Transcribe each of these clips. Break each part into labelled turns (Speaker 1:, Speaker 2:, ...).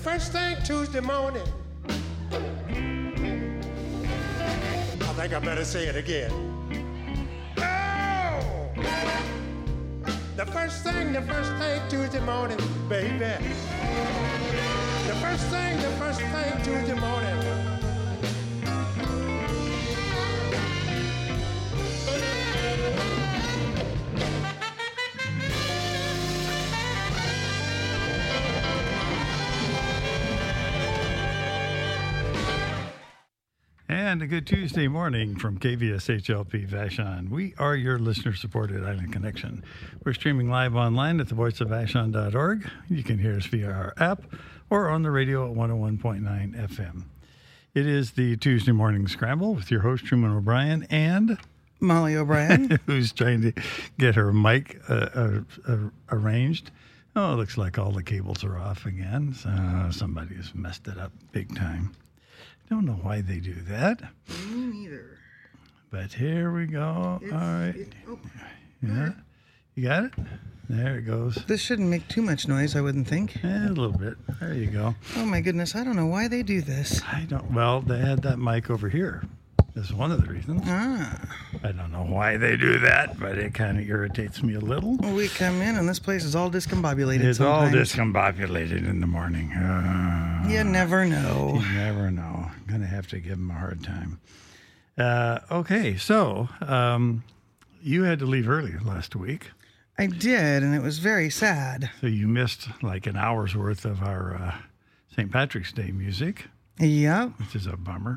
Speaker 1: first thing Tuesday morning. I think I better say it again. Oh! The first thing Tuesday morning, baby. The first thing Tuesday morning.
Speaker 2: And a good Tuesday morning from KVSHLP Vashon. We are your listener-supported Island Connection. We're streaming live online at thevoiceofvashon.org. You can hear us via our app or on the radio at 101.9 FM. It is the Tuesday Morning Scramble with your host, Truman O'Brien, and
Speaker 3: Molly O'Brien,
Speaker 2: who's trying to get her mic arranged. Oh, it looks like all the cables are off again. So somebody has messed it up big time. Don't know why they do that.
Speaker 3: Me neither.
Speaker 2: But here we go. All right. Yeah. You got it? There it goes.
Speaker 3: This shouldn't make too much noise, I wouldn't think.
Speaker 2: A little bit. There you go.
Speaker 3: Oh my goodness, I don't know why they do this.
Speaker 2: Well, they had that mic over here. That's one of the reasons. I don't know why they do that, but it kind of irritates me a little.
Speaker 3: Well, we come in and this place is all discombobulated.
Speaker 2: It's
Speaker 3: sometimes.
Speaker 2: all discombobulated in the morning.
Speaker 3: You never know.
Speaker 2: You never know. I'm going to have to give them a hard time. Okay, so you had to leave early last week.
Speaker 3: I did, and it was very sad.
Speaker 2: So you missed like an hour's worth of our St. Patrick's Day music.
Speaker 3: Yep.
Speaker 2: Which is a bummer.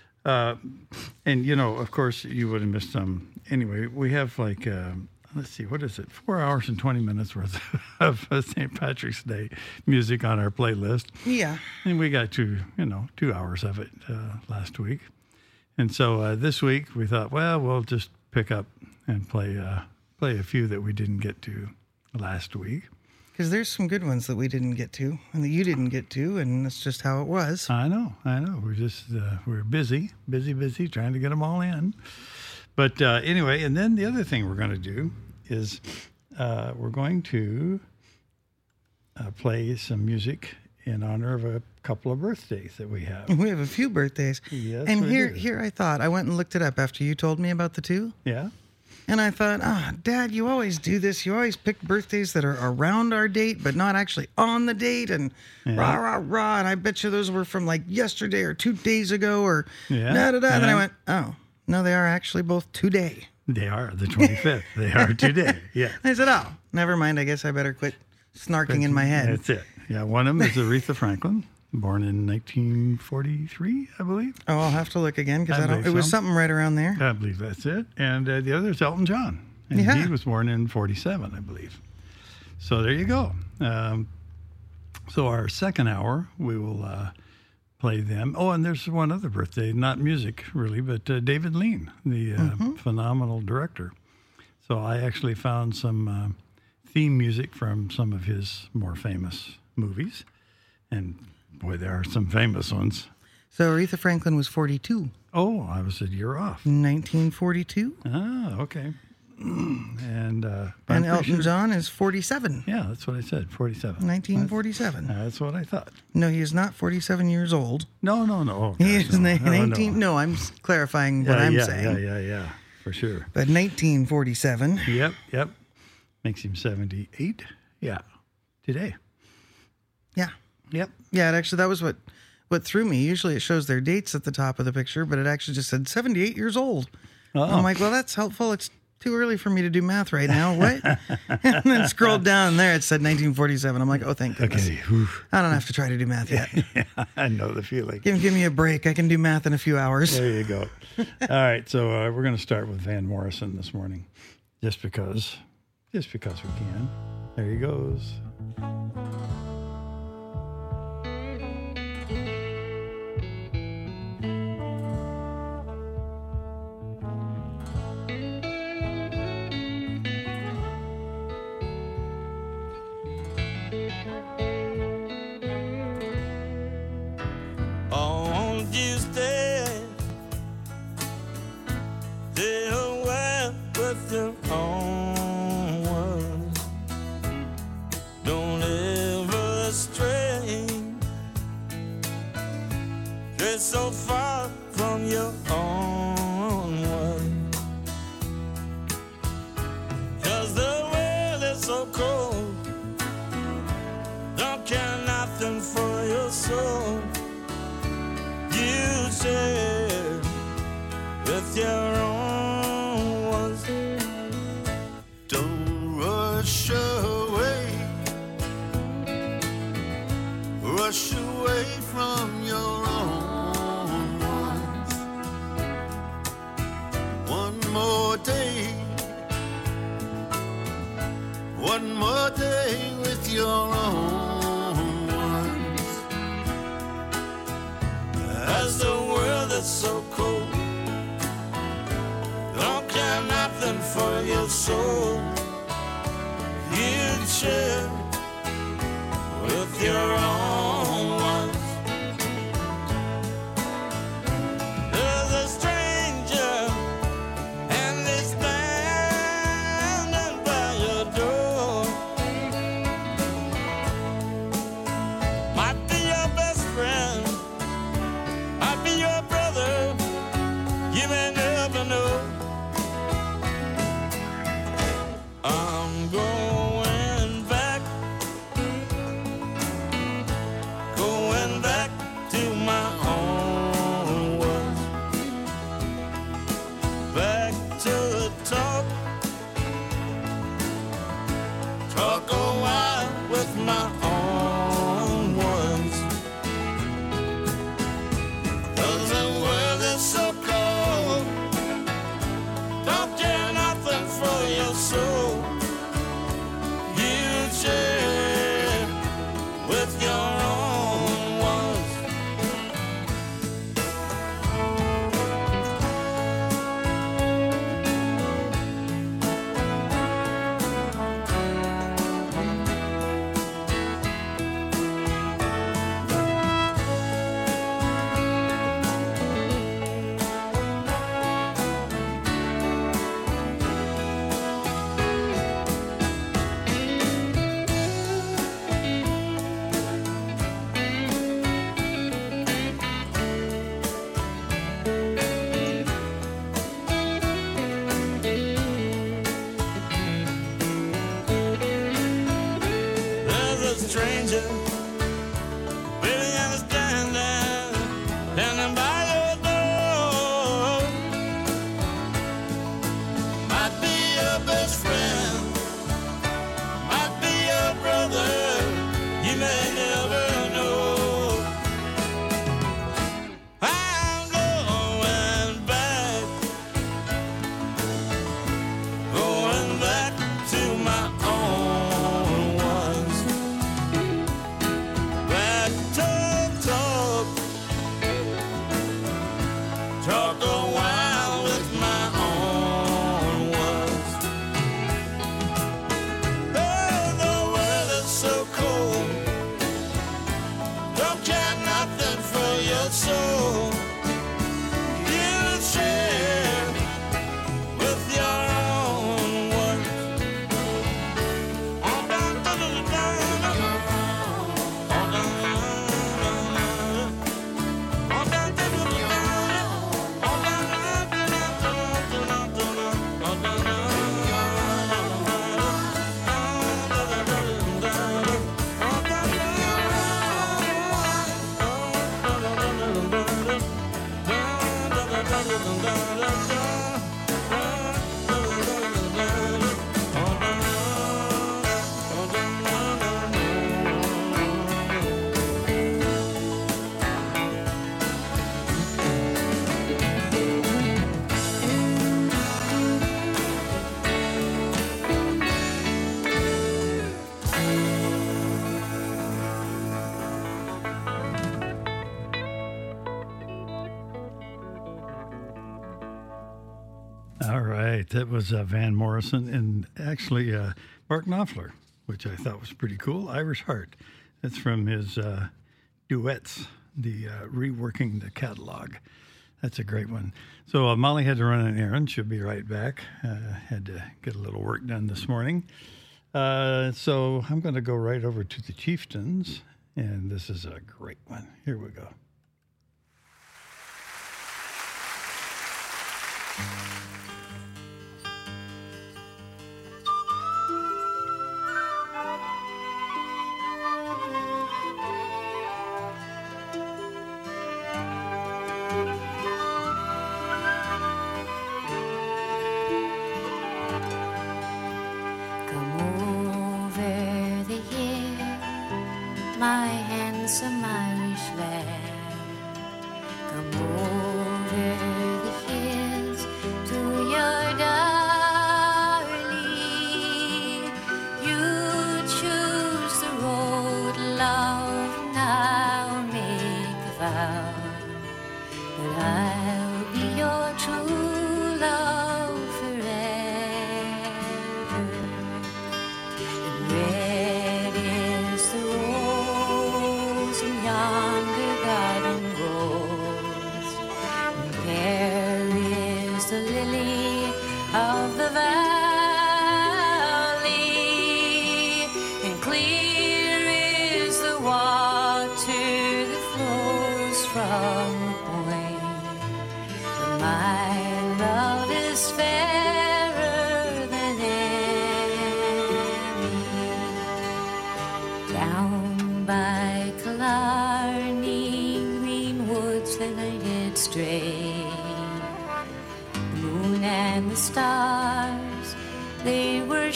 Speaker 2: And, you know, of course, you would have missed some. Anyway, we have like, let's see, what is it? 4 hours and 20 minutes worth of St. Patrick's Day music on our playlist.
Speaker 3: Yeah.
Speaker 2: And we got 2 hours of it last week. And so this week we thought, well, we'll just pick up and play a few that we didn't get to last week.
Speaker 3: Because there's some good ones that we didn't get to and that you didn't get to, and that's just how it was.
Speaker 2: I know. We're just, we're busy trying to get them all in. But anyway, and then the other thing we're going to do is we're going to play some music in honor of a couple of birthdays that we have.
Speaker 3: We have a few birthdays.
Speaker 2: Yes,
Speaker 3: and
Speaker 2: we do.
Speaker 3: here I thought, I went and looked it up after you told me about the two.
Speaker 2: Yeah.
Speaker 3: And I thought, Dad, you always do this. You always pick birthdays that are around our date, but not actually on the date. And rah, rah, rah. And I bet you those were from like yesterday or 2 days ago or da-da-da. And then I went, oh, no, they are actually both today.
Speaker 2: They are the 25th. They are today. Yeah.
Speaker 3: I said, oh, never mind. I guess I better quit snarking in my head.
Speaker 2: That's it. Yeah. One of them is Aretha Franklin, born in 1943, I believe.
Speaker 3: Oh, I'll have to look again because it was something right around there.
Speaker 2: I believe that's it. And the other is Elton John. And he was born in 47, I believe. So there you go. So our second hour, we will play them. Oh, and there's one other birthday, not music really, but David Lean, the phenomenal director. So I actually found some theme music from some of his more famous movies. And boy, there are some famous ones.
Speaker 3: So Aretha Franklin was 42.
Speaker 2: Oh, I was a year off.
Speaker 3: 1942.
Speaker 2: Ah, okay. And
Speaker 3: Elton John is 47.
Speaker 2: Yeah, that's what I said, 47.
Speaker 3: 1947.
Speaker 2: That's what I thought.
Speaker 3: No, he is not 47 years old.
Speaker 2: No. Oh,
Speaker 3: he is 19.
Speaker 2: No,
Speaker 3: I'm clarifying what I'm saying.
Speaker 2: Yeah, for sure.
Speaker 3: But 1947.
Speaker 2: Yep. Makes him 78. Yeah, today.
Speaker 3: Yeah.
Speaker 2: Yep.
Speaker 3: Yeah, actually, that was what threw me. Usually it shows their dates at the top of the picture, but it actually just said 78 years old. I'm like, well, that's helpful. It's too early for me to do math right now. What? And then scrolled down there. It said 1947. I'm like, oh, thank goodness.
Speaker 2: Okay.
Speaker 3: I don't have to try to do math yet.
Speaker 2: Yeah, I know the feeling.
Speaker 3: Give me a break. I can do math in a few hours.
Speaker 2: There you go. All right. So we're going to start with Van Morrison this morning, just because we can. There he goes.
Speaker 4: so far from your own one. 'Cause the world is so cold, don't care nothing for your soul. You share with your own ones.
Speaker 5: Don't rush away, rush away from your own ones. One more day with your own ones.
Speaker 4: As the world is so cold, don't care nothing for your soul. You'd share with your own ones. There's a stranger and he's standing by your door. Might be your best friend, might be your brother, you may never know. I'm going back to my own ones. Back to talk a while with my own ones. 'Cause the world is so cold, don't care nothing for your soul. You share with your own ones. Stranger, waiting and standing by your door. Might be your best friend, might be your brother, you may never know. I'm going back to my own ones. Talk a while with my own ones. Oh, the world is so cold, don't care nothing for your soul. You share with your own ones.
Speaker 2: All right, that was Van Morrison and actually Mark Knopfler, which I thought was pretty cool. Irish Heart. That's from his duets, the reworking the catalog. That's a great one. So Molly had to run an errand. She'll be right back. Had to get a little work done this morning. So I'm going to go right over to the Chieftains, and this is a great one. Here we go.
Speaker 6: Come over the hill, my handsome Irish lad. Come over the hills to your darling. You choose the road, love, now make a vow that I'll be your true love forever. And red is the rose in yonder garden grows, and fair is the lily of the valley, and clear is the water that flows from the point. But my love is fairer than any. Down by Killarney, green woods that I did stray. The moon and the stars, they were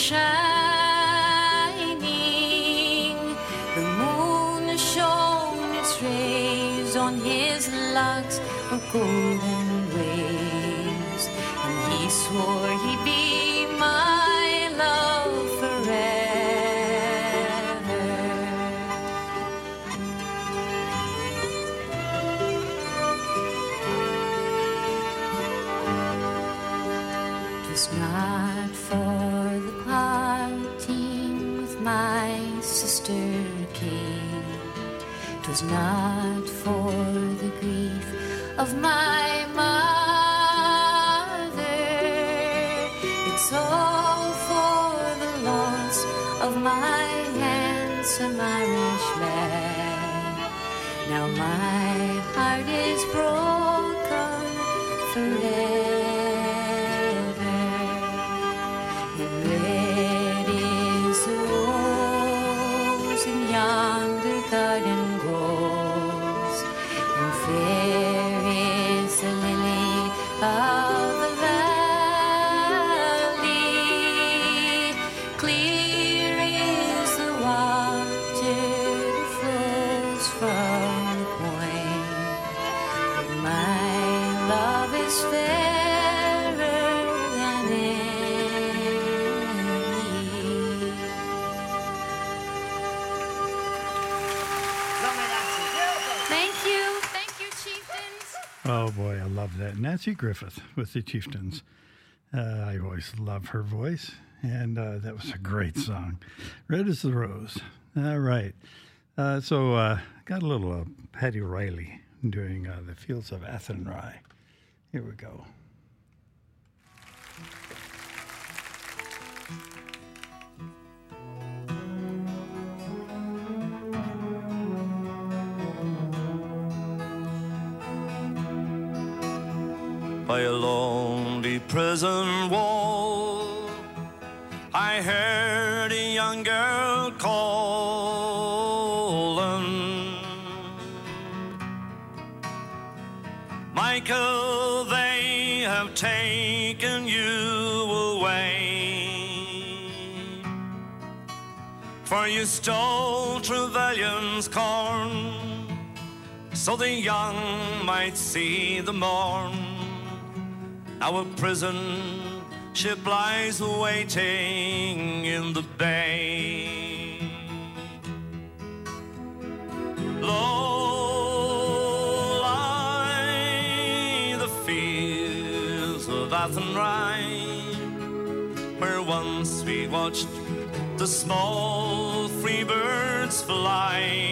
Speaker 6: shining. The moon shone its rays on his locks of golden waves, and he swore he'd be my love forever. 'Twas not for the parting with my sister Kate, 'twas not for the grief of my mother, it's all for the loss of my handsome Irish lad. Now my heart is broken forever, and red is the rose in yonder garden grows, and fair is the lily of the valley, clear is the water that flows from the point. My love is fairer than any. Thank you, Chieftains.
Speaker 2: Oh boy, I love that. Nancy Griffith with the Chieftains. I always love her voice, and that was a great song. Red is the Rose. All right. So got a little Paddy Riley doing The Fields of Athenry. Here we go.
Speaker 7: By a lonely prison wall, I heard a young girl calling, Michael, they have taken you away, for you stole Trevelyan's corn, so the young might see the morn. Our prison ship lies waiting in the bay. Low lie the fields of Athenry, where once we watched the small free birds fly.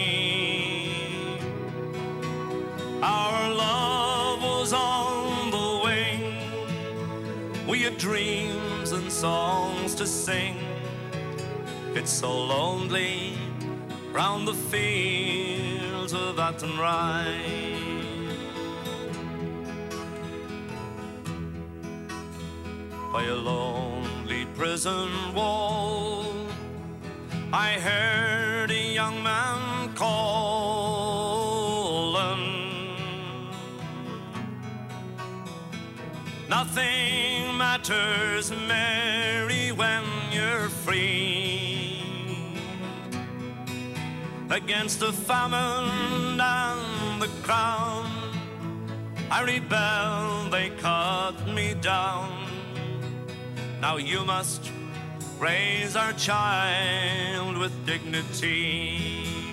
Speaker 7: Our love was on the wing, we had dreams and songs to sing. It's so lonely round the fields of Athenry. by a lonely prison wall. I heard a young man calling. Nothing matters, Mary, when you're free. Against the famine and the crown, I rebelled, they cut me down. Now you must raise our child with dignity.